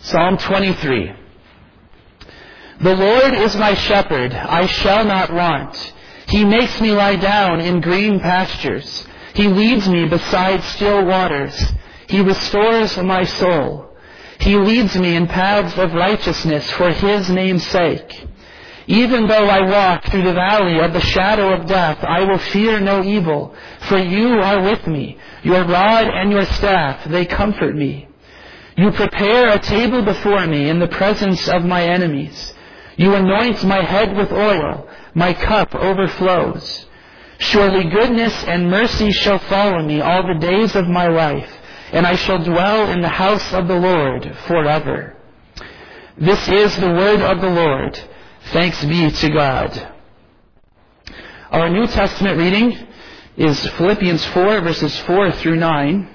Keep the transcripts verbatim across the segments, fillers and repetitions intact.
Psalm twenty-three. The Lord is my shepherd, I shall not want. He makes me lie down in green pastures. He leads me beside still waters. He restores my soul. He leads me in paths of righteousness for His name's sake. Even though I walk through the valley of the shadow of death, I will fear no evil, for You are with me. Your rod and Your staff, they comfort me. You prepare a table before me in the presence of my enemies. You anoint my head with oil. My cup overflows. Surely goodness and mercy shall follow me all the days of my life, and I shall dwell in the house of the Lord forever. This is the word of the Lord. Thanks be to God. Our New Testament reading is Philippians four, verses four through nine.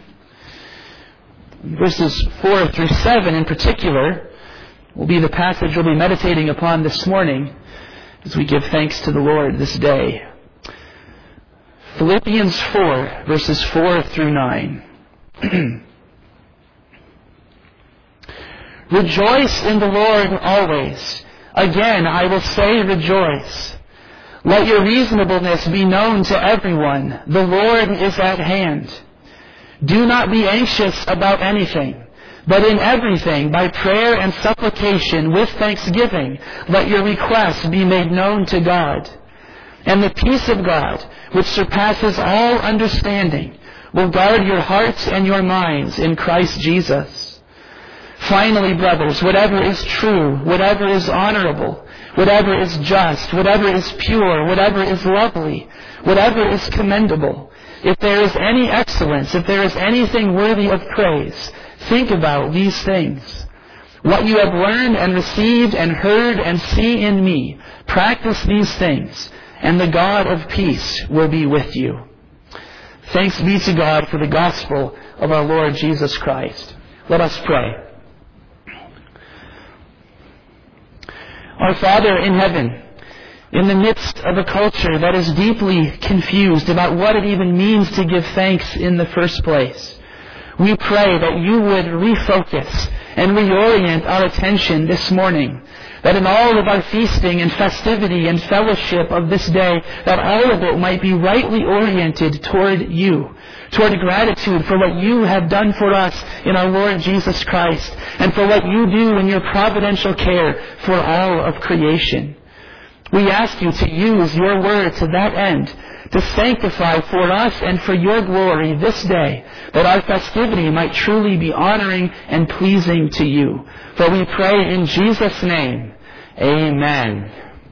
Verses four through seven in particular will be the passage we'll be meditating upon this morning as we give thanks to the Lord this day. Philippians four, verses four through nine. Rejoice in the Lord always. Again, I will say rejoice. Let your reasonableness be known to everyone. The Lord is at hand. Do not be anxious about anything, but in everything, by prayer and supplication, with thanksgiving, let your requests be made known to God. And the peace of God, which surpasses all understanding, will guard your hearts and your minds in Christ Jesus. Finally, brothers, whatever is true, whatever is honorable, whatever is just, whatever is pure, whatever is lovely, whatever is commendable, if there is any excellence, if there is anything worthy of praise, think about these things. What you have learned and received and heard and see in me, practice these things, and the God of peace will be with you. Thanks be to God for the gospel of our Lord Jesus Christ. Let us pray. Our Father in heaven, in the midst of a culture that is deeply confused about what it even means to give thanks in the first place, we pray that You would refocus and reorient our attention this morning, that in all of our feasting and festivity and fellowship of this day, that all of it might be rightly oriented toward You, toward gratitude for what You have done for us in our Lord Jesus Christ, and for what You do in Your providential care for all of creation. We ask You to use Your word to that end, to sanctify for us and for Your glory this day, that our festivity might truly be honoring and pleasing to You. For we pray in Jesus' name, amen.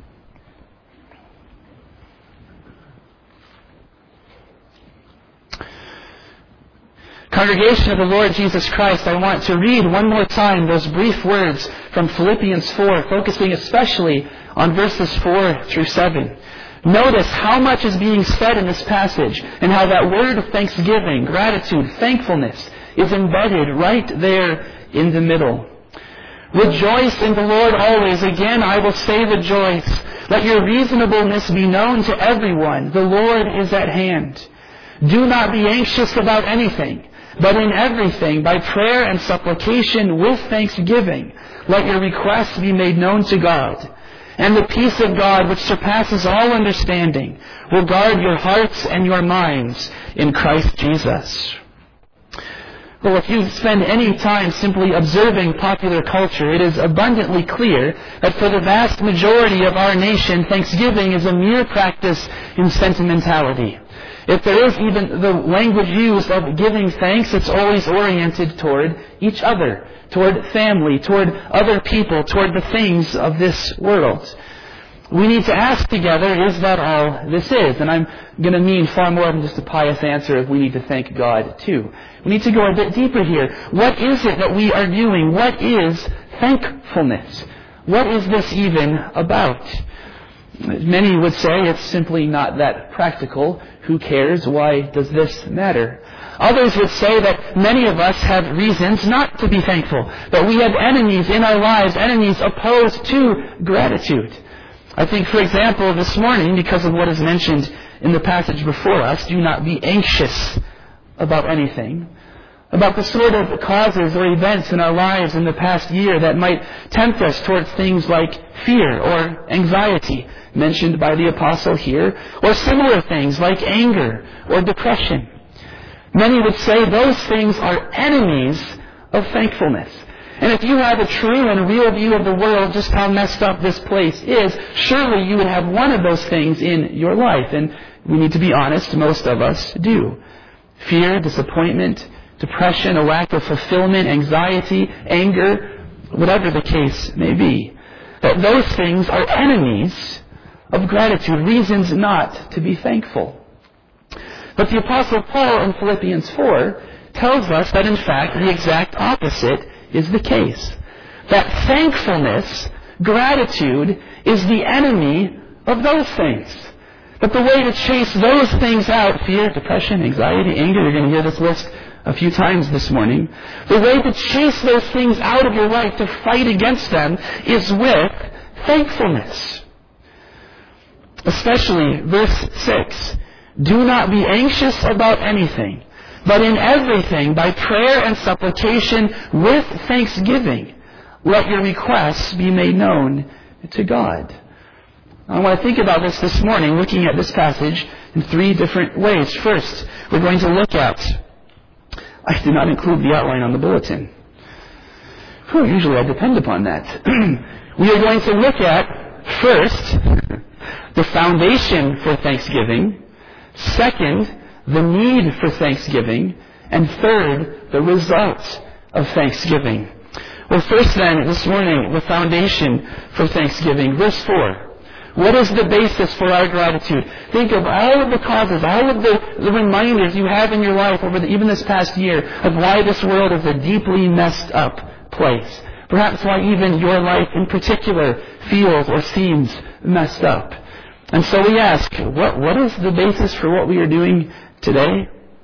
Congregation of the Lord Jesus Christ, I want to read one more time those brief words from Philippians four, focusing especially on verses four through seven. Notice how much is being said in this passage, and how that word of thanksgiving, gratitude, thankfulness is embedded right there in the middle. Rejoice in the Lord always. Again, I will say rejoice. Let your reasonableness be known to everyone. The Lord is at hand. Do not be anxious about anything, but in everything, by prayer and supplication with thanksgiving, let your requests be made known to God. And the peace of God, which surpasses all understanding, will guard your hearts and your minds in Christ Jesus. Well, if you spend any time simply observing popular culture, it is abundantly clear that for the vast majority of our nation, Thanksgiving is a mere practice in sentimentality. If there is even the language used of giving thanks, it's always oriented toward each other, toward family, toward other people, toward the things of this world. We need to ask together, is that all this is? And I'm going to mean far more than just a pious answer of we need to thank God too. We need to go a bit deeper here. What is it that we are doing? What is thankfulness? What is this even about? Many would say it's simply not that practical. Who cares? Why does this matter? Others would say that many of us have reasons not to be thankful, that we have enemies in our lives, enemies opposed to gratitude. I think, for example, this morning, because of what is mentioned in the passage before us, do not be anxious about anything. about the sort of causes or events in our lives in the past year that might tempt us towards things like fear or anxiety, mentioned by the apostle here, or similar things like anger or depression. Many would say those things are enemies of thankfulness. And if you have a true and real view of the world, just how messed up this place is, surely you would have one of those things in your life. And we need to be honest, most of us do. Fear, disappointment, depression, a lack of fulfillment, anxiety, anger, whatever the case may be. That those things are enemies of gratitude, reasons not to be thankful. But the Apostle Paul in Philippians four tells us that in fact the exact opposite is the case. That thankfulness, gratitude, is the enemy of those things. That the way to chase those things out, fear, depression, anxiety, anger, you're going to hear this list a few times this morning. The way to chase those things out of your life, to fight against them, is with thankfulness. Especially verse six. Do not be anxious about anything, but in everything, by prayer and supplication, with thanksgiving, let your requests be made known to God. I want to think about this this morning, looking at this passage in three different ways. First, we're going to look at, I did not include the outline on the bulletin. Whew, usually I depend upon that. We are going to look at, first, the foundation for thanksgiving. Second, the need for thanksgiving. And third, the result of thanksgiving. Well, first then, this morning, the foundation for thanksgiving. Verse four. What is the basis for our gratitude? Think of all of the causes, all of the, the reminders you have in your life over the, even this past year of why this world is a deeply messed up place. Perhaps why even your life in particular feels or seems messed up. And so we ask, what, what is the basis for what we are doing today?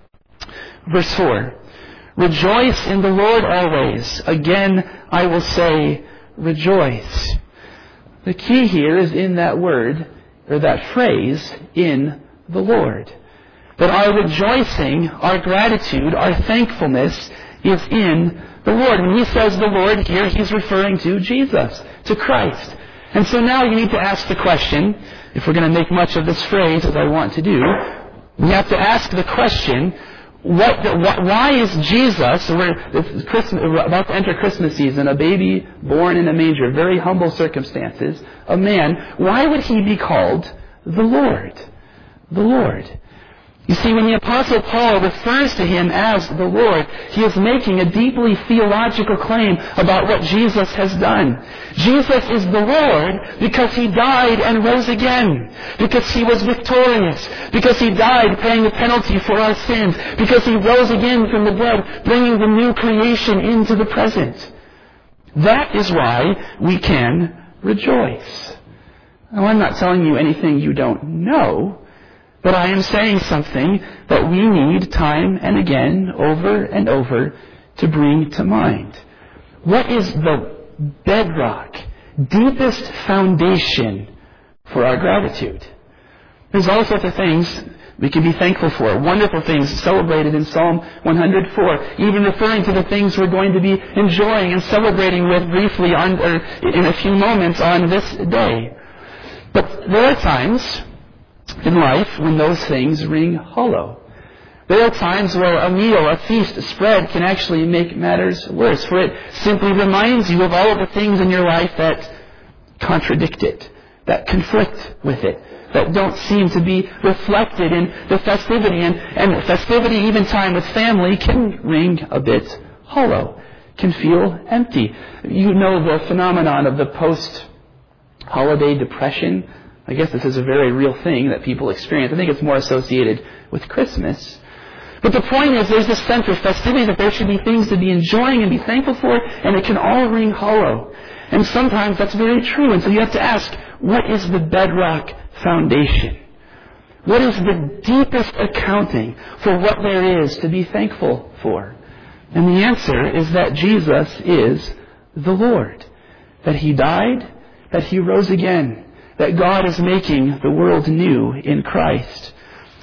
Verse four. Rejoice in the Lord always. Again, I will say, rejoice. The key here is in that word, or that phrase, in the Lord. That our rejoicing, our gratitude, our thankfulness is in the Lord. When he says the Lord here, he's referring to Jesus, to Christ. And so now you need to ask the question, if we're going to make much of this phrase, as I want to do, we have to ask the question, What, what, why is Jesus, we're Christmas, about to enter Christmas season, a baby born in a manger, very humble circumstances, a man, why would he be called the Lord? The Lord. You see, when the Apostle Paul refers to him as the Lord, he is making a deeply theological claim about what Jesus has done. Jesus is the Lord because he died and rose again. Because he was victorious. Because he died paying the penalty for our sins. Because he rose again from the dead, bringing the new creation into the present. That is why we can rejoice. Now, I'm not telling you anything you don't know. But I am saying something that we need time and again, over and over, to bring to mind. What is the bedrock, deepest foundation for our gratitude? There's all sorts of things we can be thankful for. Wonderful things celebrated in Psalm one hundred four, even referring to the things we're going to be enjoying and celebrating with briefly on, or in a few moments on this day. But there are times in life when those things ring hollow. There are times where a meal, a feast, a spread can actually make matters worse, for it simply reminds you of all of the things in your life that contradict it, that conflict with it, that don't seem to be reflected in the festivity. And, and festivity, even time with family, can ring a bit hollow, can feel empty. You know the phenomenon of the post-holiday depression. I guess this is a very real thing that people experience. I think it's more associated with Christmas. But the point is, there's this sense of festivity that there should be things to be enjoying and be thankful for, and it can all ring hollow. And sometimes that's very true. And so you have to ask, what is the bedrock foundation? What is the deepest accounting for what there is to be thankful for? And the answer is that Jesus is the Lord. That he died, that he rose again. That God is making the world new in Christ.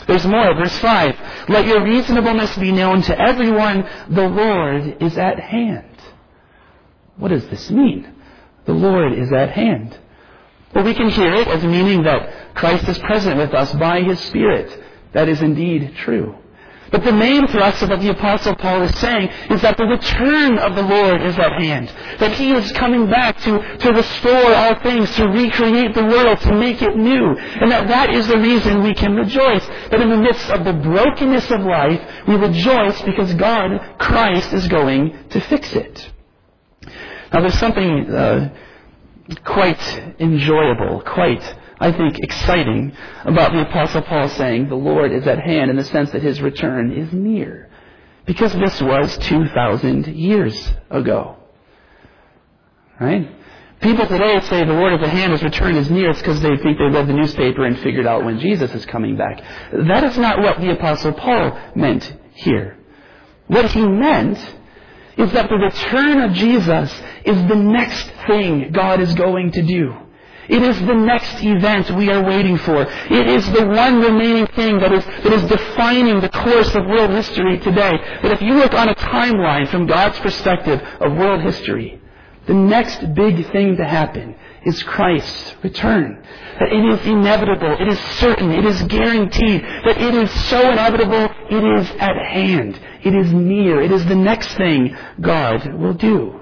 There's more. Verse five. Let your reasonableness be known to everyone. The Lord is at hand. What does this mean? The Lord is at hand. Well, we can hear it as meaning that Christ is present with us by His Spirit. That is indeed true. But the main thrust of what the Apostle Paul is saying is that the return of the Lord is at hand. That He is coming back to, to restore all things, to recreate the world, to make it new. And that that is the reason we can rejoice. That in the midst of the brokenness of life, we rejoice because God, Christ, is going to fix it. Now there's something uh, quite enjoyable, quite I think, exciting about the Apostle Paul saying the Lord is at hand in the sense that His return is near. Because this was two thousand years ago. Right? People today say the Lord is at hand, His return is near. It's because they think they read the newspaper and figured out when Jesus is coming back. That is not what the Apostle Paul meant here. What he meant is that the return of Jesus is the next thing God is going to do. It is the next event we are waiting for. It is the one remaining thing that is, that is defining the course of world history today. That if you look on a timeline from God's perspective of world history, the next big thing to happen is Christ's return. That it is inevitable, it is certain, it is guaranteed, that it is so inevitable, it is at hand, it is near, it is the next thing God will do.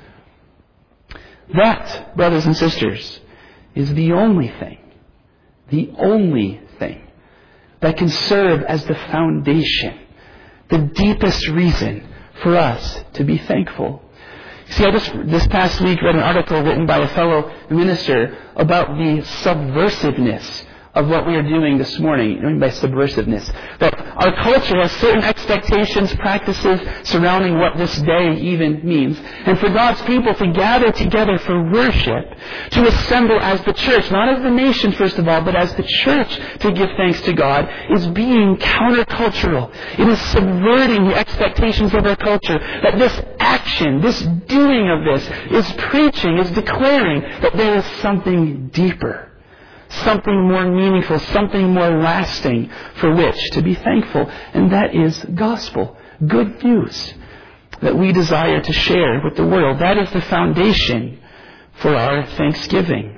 That, brothers and sisters, is the only thing, the only thing that can serve as the foundation, the deepest reason for us to be thankful. See, I just this past week read an article written by a fellow minister about the subversiveness of what we are doing this morning. I mean by subversiveness. That our culture has certain expectations, practices surrounding what this day even means. And for God's people to gather together for worship, to assemble as the church, not as the nation first of all, but as the church to give thanks to God, is being countercultural. It is subverting the expectations of our culture. That this action, this doing of this, is preaching, is declaring that there is something deeper, something more meaningful, something more lasting for which to be thankful. And that is gospel, good news that we desire to share with the world. That is the foundation for our thanksgiving.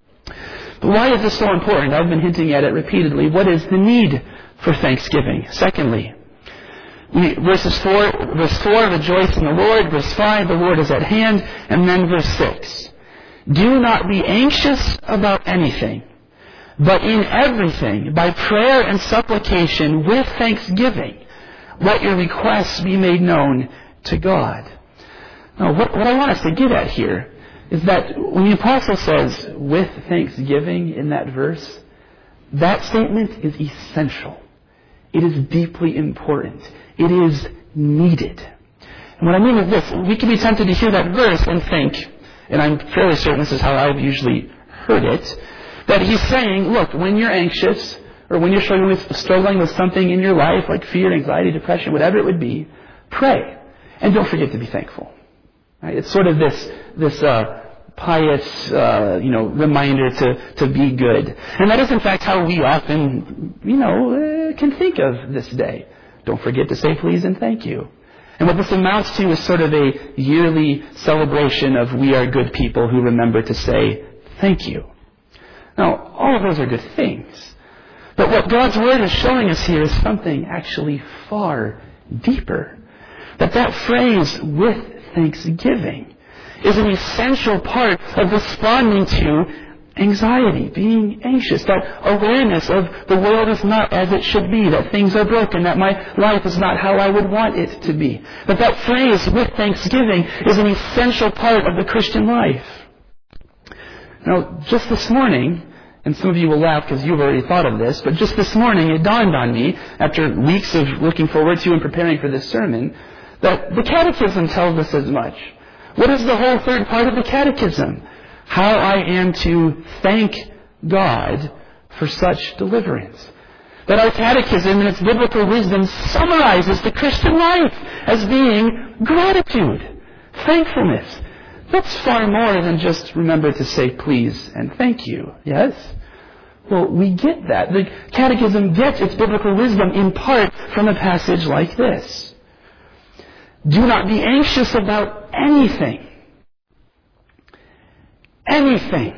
But why is this so important? I've been hinting at it repeatedly. What is the need for thanksgiving? Secondly, we, verses four, verse four, rejoice in the Lord. Verse five, the Lord is at hand. And then verse six, do not be anxious about anything, but in everything, by prayer and supplication, with thanksgiving, let your requests be made known to God. Now, what, what I want us to get at here is that when the Apostle says, with thanksgiving in that verse, that statement is essential. It is deeply important. It is needed. And what I mean is this, we can be tempted to hear that verse and think, and I'm fairly certain this is how I've usually heard it, that he's saying, look, when you're anxious, or when you're struggling with, struggling with something in your life, like fear, anxiety, depression, whatever it would be, pray. And don't forget to be thankful. Right? It's sort of this, this, uh, pious, uh, you know, reminder to, to be good. And that is in fact how we often, you know, uh, can think of this day. Don't forget to say please and thank you. And what this amounts to is sort of a yearly celebration of we are good people who remember to say thank you. Now, all of those are good things. But what God's Word is showing us here is something actually far deeper. That that phrase, with thanksgiving, is an essential part of responding to anxiety, being anxious, that awareness of the world is not as it should be, that things are broken, that my life is not how I would want it to be. But that phrase, with thanksgiving, is an essential part of the Christian life. Now, just this morning, and some of you will laugh because you've already thought of this, but just this morning it dawned on me, after weeks of looking forward to and preparing for this sermon, that the Catechism tells us as much. What is the whole third part of the Catechism? How I am to thank God for such deliverance. That our Catechism in its biblical wisdom summarizes the Christian life as being gratitude, thankfulness. That's far more than just remember to say please and thank you, yes? Well, we get that. The Catechism gets its biblical wisdom in part from a passage like this. Do not be anxious about anything. Anything.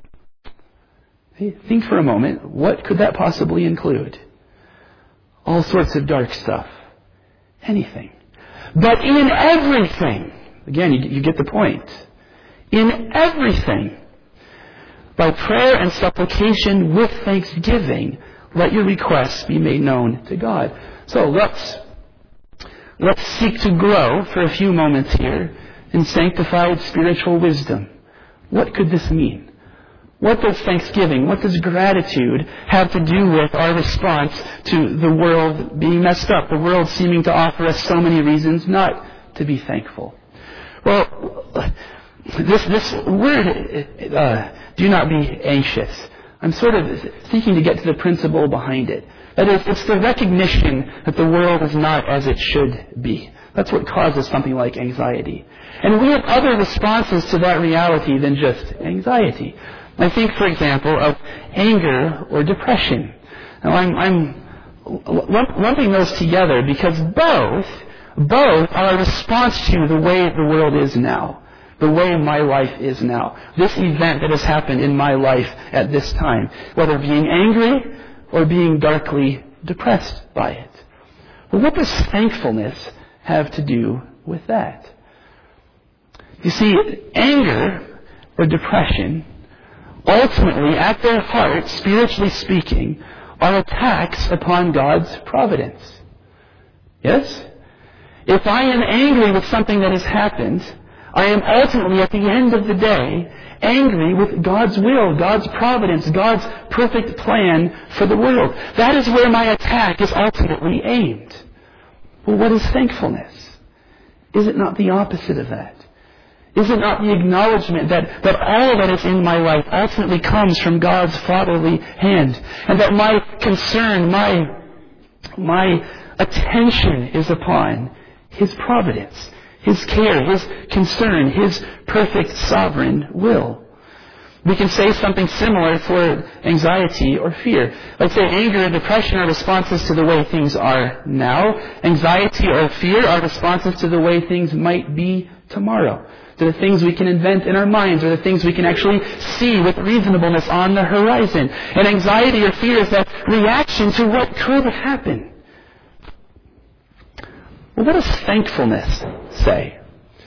Think for a moment, what could that possibly include? All sorts of dark stuff. Anything. But in everything, again, you, you get the point. In everything, by prayer and supplication with thanksgiving, let your requests be made known to God. So let's, let's seek to grow for a few moments here in sanctified spiritual wisdom. What could this mean? What does thanksgiving, what does gratitude have to do with our response to the world being messed up, the world seeming to offer us so many reasons not to be thankful? Well, this this word, uh, do not be anxious, I'm sort of seeking to get to the principle behind it. That is, it's the recognition that the world is not as it should be. That's what causes something like anxiety. And we have other responses to that reality than just anxiety. I think, for example, of anger or depression. Now, I'm, I'm lumping those together because both, both are a response to the way the world is now, the way my life is now, this event that has happened in my life at this time, whether being angry or being darkly depressed by it. Well, what does thankfulness have to do with that? You see, anger or depression, ultimately, at their heart, spiritually speaking, are attacks upon God's providence. Yes? If I am angry with something that has happened, I am ultimately, at the end of the day, angry with God's will, God's providence, God's perfect plan for the world. That is where my attack is ultimately aimed. Well, what is thankfulness? Is it not the opposite of that? Is it not the acknowledgement that, that all that is in my life ultimately comes from God's fatherly hand, and that my concern, my, my attention is upon His providence, His care, His concern, His perfect sovereign will? We can say something similar for anxiety or fear. Like say anger and depression are responses to the way things are now. Anxiety or fear are responses to the way things might be tomorrow. To the things we can invent in our minds, or the things we can actually see with reasonableness on the horizon. And anxiety or fear is that reaction to what could happen. Well, what does thankfulness say?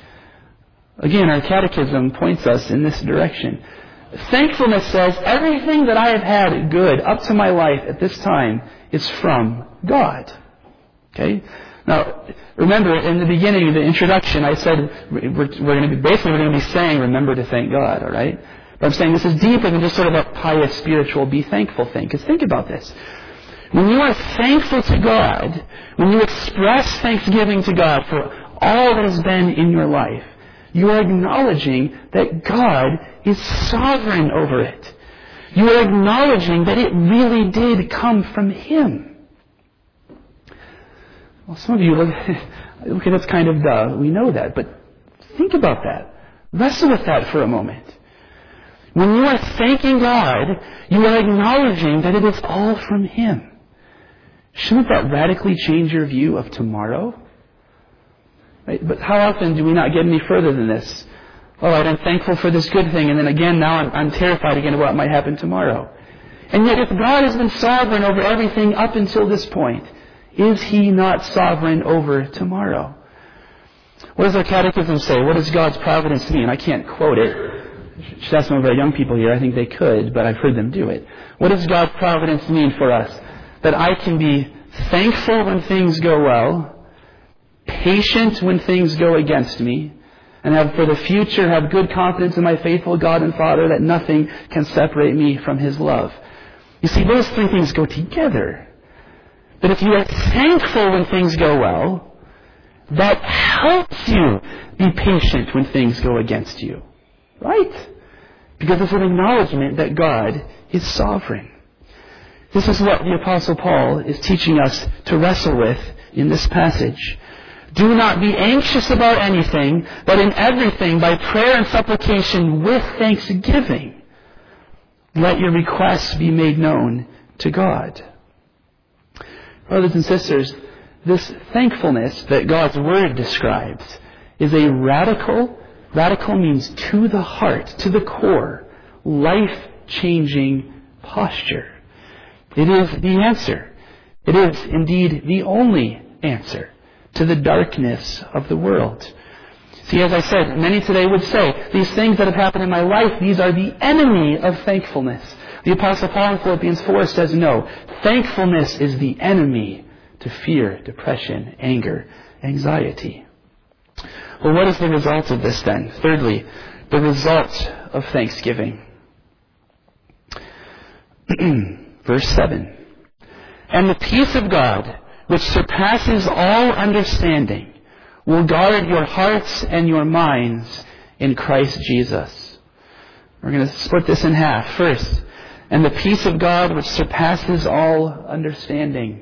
Again, our catechism points us in this direction. Thankfulness says everything that I have had good up to my life at this time is from God. Okay? Now, remember, in the beginning of the introduction, I said we're, we're going to be, basically we're going to be saying, remember to thank God, all right? But I'm saying this is deeper than just sort of a pious, spiritual, be thankful thing. Because think about this. When you are thankful to God, when you express thanksgiving to God for all that has been in your life, you are acknowledging that God is sovereign over it. You are acknowledging that it really did come from Him. Well, some of you look, okay, that's kind of duh. We know that. But think about that. Wrestle with that for a moment. When you are thanking God, you are acknowledging that it is all from Him. Shouldn't that radically change your view of tomorrow? Right? But how often do we not get any further than this? All right, I'm thankful for this good thing, and then again, now I'm, I'm terrified again of what might happen tomorrow. And yet, if God has been sovereign over everything up until this point, is He not sovereign over tomorrow? What does our catechism say? What does God's providence mean? I can't quote it. I should ask some of our young people here. I think they could, but I've heard them do it. What does God's providence mean for us? That I can be thankful when things go well, patient when things go against me, and have for the future have good confidence in my faithful God and Father that nothing can separate me from His love. You see, those three things go together. That if you are thankful when things go well, that helps you be patient when things go against you. Right? Because it's an acknowledgement that God is sovereign. This is what the Apostle Paul is teaching us to wrestle with in this passage. Do not be anxious about anything, but in everything, by prayer and supplication with thanksgiving, Let your requests be made known to God. Brothers and sisters, this thankfulness that God's Word describes is a radical, radical means to the heart, to the core, life-changing posture. It is the answer. It is indeed the only answer to the darkness of the world. See, as I said, many today would say, these things that have happened in my life, these are the enemy of thankfulness. The Apostle Paul in Philippians four says, no, thankfulness is the enemy to fear, depression, anger, anxiety. Well, what is the result of this then? Thirdly, the result of thanksgiving. Verse seven. And the peace of God, which surpasses all understanding, will guard your hearts and your minds in Christ Jesus. We're going to split this in half. First, and the peace of God which surpasses all understanding.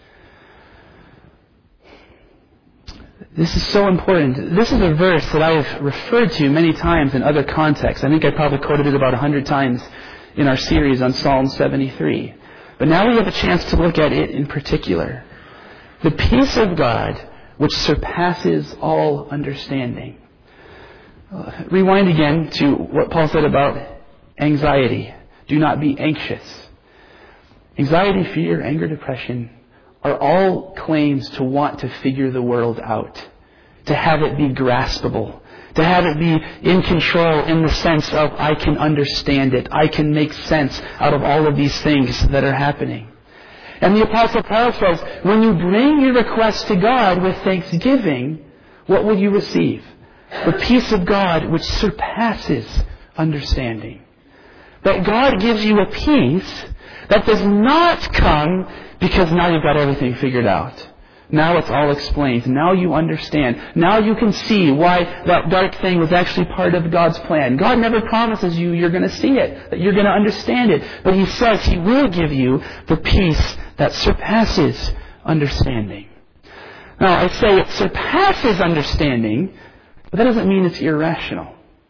This is so important. This is a verse that I've referred to many times in other contexts. I think I probably quoted it about a hundred times in our series on Psalm seventy-three. But now we have a chance to look at it in particular. The peace of God which surpasses all understanding. Uh, rewind again to what Paul said about anxiety. Do not be anxious. Anxiety, fear, anger, depression are all claims to want to figure the world out, to have it be graspable, to have it be in control in the sense of I can understand it, I can make sense out of all of these things that are happening. And the Apostle Paul says, when you bring your request to God with thanksgiving, what will you receive? The peace of God which surpasses understanding. That God gives you a peace that does not come because now you've got everything figured out. Now it's all explained. Now you understand. Now you can see why that dark thing was actually part of God's plan. God never promises you you're going to see it, that you're going to understand it. But He says He will give you the peace that surpasses understanding. Now, I say it surpasses understanding, but that doesn't mean it's irrational.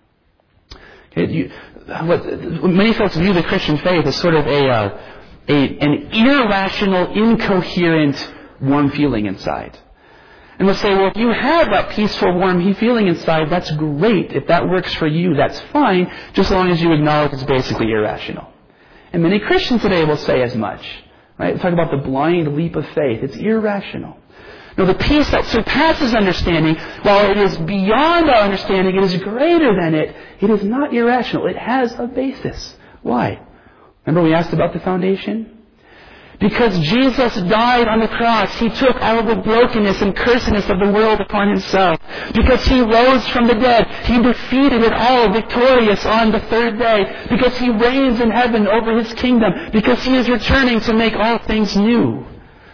Okay, you, what, many folks view the Christian faith as sort of a, uh, a an irrational, incoherent, warm feeling inside. And we'll say, well, if you have that peaceful, warm feeling inside, that's great. If that works for you, that's fine, just as long as you acknowledge it's basically irrational. And many Christians today will say as much. Right? We talk about the blind leap of faith. It's irrational. No, the peace that surpasses understanding, while it is beyond our understanding, it is greater than it, it is not irrational. It has a basis. Why? Remember we asked about the foundation? Because Jesus died on the cross, He took all the brokenness and cursedness of the world upon Himself. Because He rose from the dead, He defeated it all, victorious on the third day. Because He reigns in heaven over His kingdom. Because He is returning to make all things new.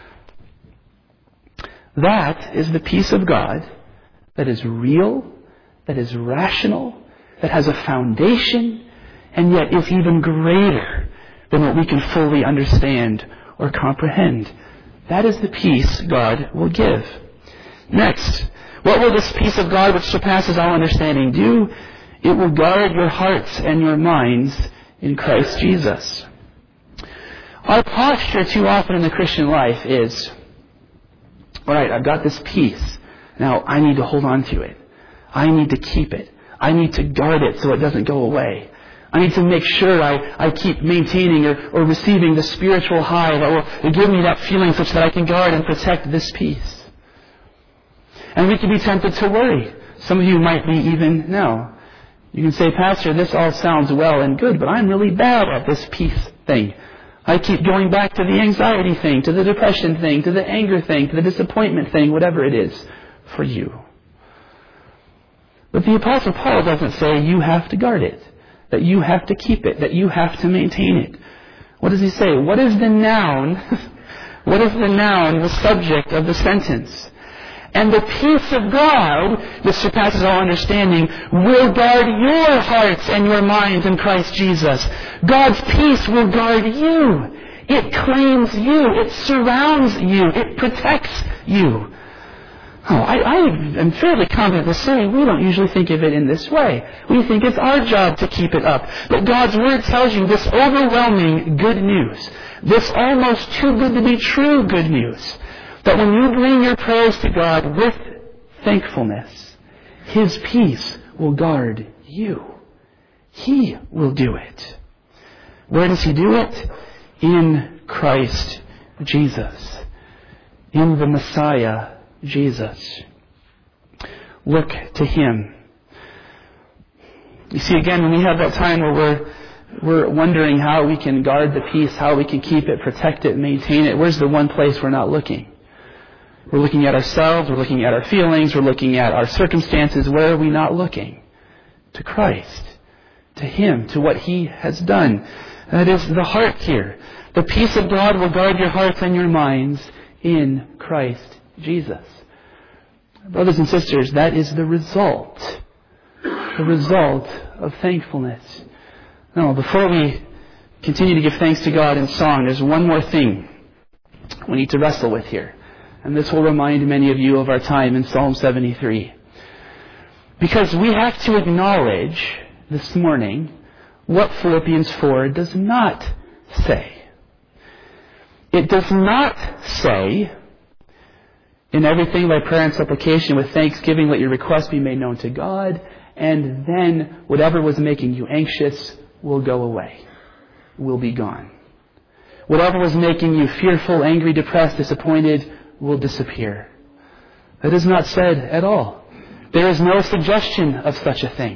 That is the peace of God that is real, that is rational, that has a foundation, and yet is even greater than what we can fully understand or comprehend. That is the peace God will give. Next, what will this peace of God which surpasses all understanding do? It will guard your hearts and your minds in Christ Jesus. Our posture too often in the Christian life is, all right, I've got this peace. Now I need to hold on to it. I need to keep it. I need to guard it so it doesn't go away. I need to make sure I, I keep maintaining or, or receiving the spiritual high that will give me that feeling such that I can guard and protect this peace. And we can be tempted to worry. Some of you might be even now. You can say, Pastor, this all sounds well and good, but I'm really bad at this peace thing. I keep going back to the anxiety thing, to the depression thing, to the anger thing, to the disappointment thing, whatever it is for you. But the Apostle Paul doesn't say you have to guard it, that you have to keep it, that you have to maintain it. What does he say? What is the noun? What is the noun, the subject of the sentence? And the peace of God, which surpasses all understanding, will guard your hearts and your minds in Christ Jesus. God's peace will guard you. It claims you. It surrounds you. It protects you. Oh, I, I am fairly confident to say we don't usually think of it in this way. We think it's our job to keep it up. But God's Word tells you this overwhelming good news, this almost too good to be true good news, that when you bring your prayers to God with thankfulness, His peace will guard you. He will do it. Where does He do it? In Christ Jesus. In the Messiah, Jesus. Look to Him. You see, again, when we have that time where we're we're wondering how we can guard the peace, how we can keep it, protect it, maintain it, where's the one place we're not looking? We're looking at ourselves, we're looking at our feelings, we're looking at our circumstances. Where are we not looking? To Christ. To Him, to what He has done. That is the heart here. The peace of God will guard your hearts and your minds in Christ Jesus. Brothers and sisters, that is the result. The result of thankfulness. Now, before we continue to give thanks to God in song, there's one more thing we need to wrestle with here. And this will remind many of you of our time in Psalm seventy-three. Because we have to acknowledge this morning what Philippians four does not say. It does not say, in everything by prayer and supplication with thanksgiving let your requests be made known to God, and then whatever was making you anxious will go away, will be gone. Whatever was making you fearful, angry, depressed, disappointed will disappear. That is not said at all. There is no suggestion of such a thing.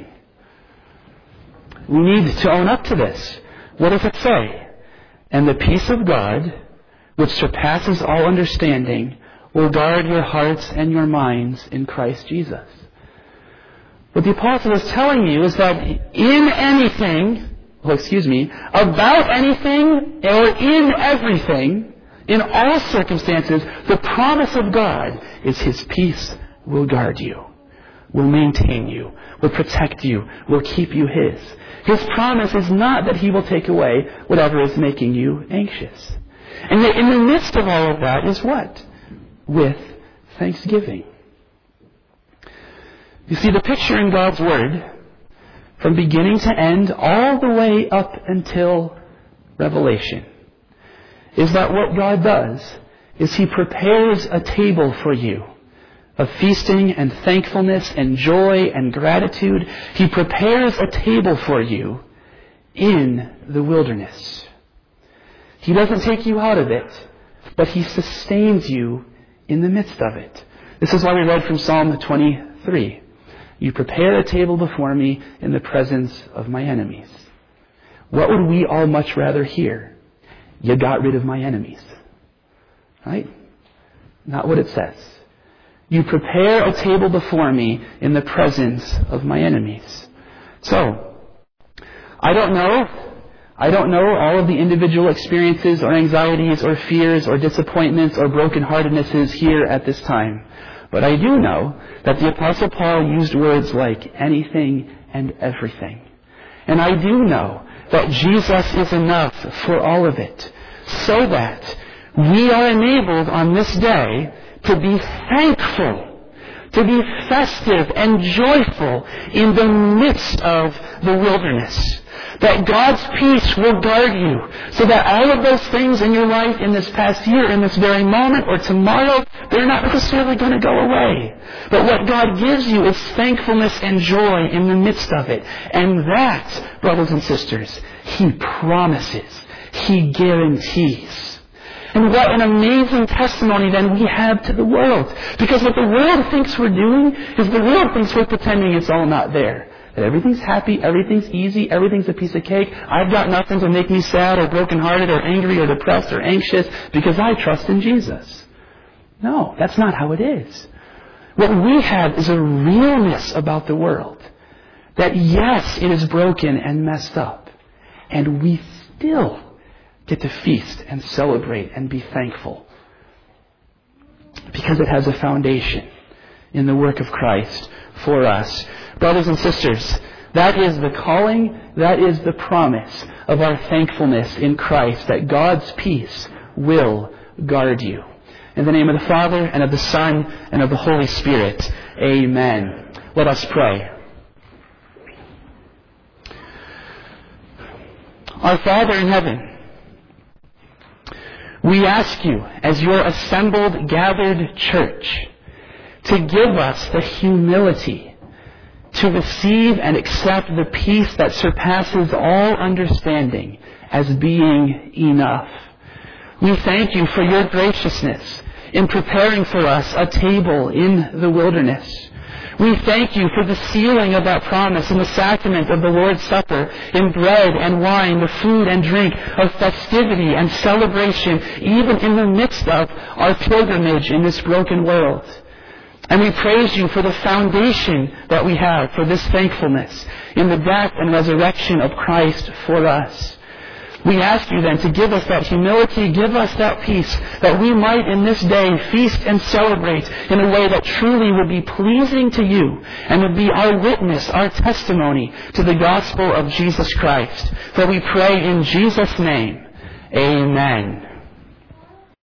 We need to own up to this. What does it say? And the peace of God, which surpasses all understanding, will guard your hearts and your minds in Christ Jesus. What the apostle is telling you is that in anything, well, excuse me, about anything or in everything, in all circumstances, the promise of God is His peace will guard you, will maintain you, will protect you, will keep you His. His promise is not that He will take away whatever is making you anxious. And yet in the midst of all of that is what? With thanksgiving. You see, the picture in God's Word, from beginning to end, all the way up until Revelation, is that what God does is He prepares a table for you of feasting and thankfulness and joy and gratitude. He prepares a table for you in the wilderness. He doesn't take you out of it, but He sustains you in the midst of it. This is why we read from Psalm twenty-three. You prepare a table before me in the presence of my enemies. What would we all much rather hear? You got rid of my enemies. Right? Not what it says. You prepare a table before me in the presence of my enemies. So, I don't know. I don't know all of the individual experiences or anxieties or fears or disappointments or brokenheartednesses here at this time. But I do know that the Apostle Paul used words like anything and everything. And I do know that Jesus is enough for all of it, so that we are enabled on this day to be thankful, to be festive and joyful in the midst of the wilderness. That God's peace will guard you, so that all of those things in your life in this past year, in this very moment, or tomorrow, they're not necessarily going to go away. But what God gives you is thankfulness and joy in the midst of it. And that, brothers and sisters, He promises, He guarantees. And what an amazing testimony then we have to the world. Because what the world thinks we're doing is the world thinks we're pretending it's all not there. That everything's happy, everything's easy, everything's a piece of cake. I've got nothing to make me sad or brokenhearted or angry or depressed or anxious because I trust in Jesus. No, that's not how it is. What we have is a realness about the world. That yes, it is broken and messed up. And we still get to feast and celebrate and be thankful. Because it has a foundation in the work of Christ for us. Brothers and sisters, that is the calling, that is the promise of our thankfulness in Christ, that God's peace will guard you. In the name of the Father, and of the Son, and of the Holy Spirit. Amen. Let us pray. Our Father in heaven, we ask you, as your assembled, gathered church, to give us the humility to receive and accept the peace that surpasses all understanding as being enough. We thank you for your graciousness in preparing for us a table in the wilderness. We thank you for the sealing of that promise in the sacrament of the Lord's Supper, in bread and wine, the food and drink of festivity and celebration, even in the midst of our pilgrimage in this broken world. And we praise you for the foundation that we have for this thankfulness in the death and resurrection of Christ for us. We ask you then to give us that humility, give us that peace, that we might in this day feast and celebrate in a way that truly would be pleasing to you and would be our witness, our testimony to the gospel of Jesus Christ. For we pray in Jesus' name, amen.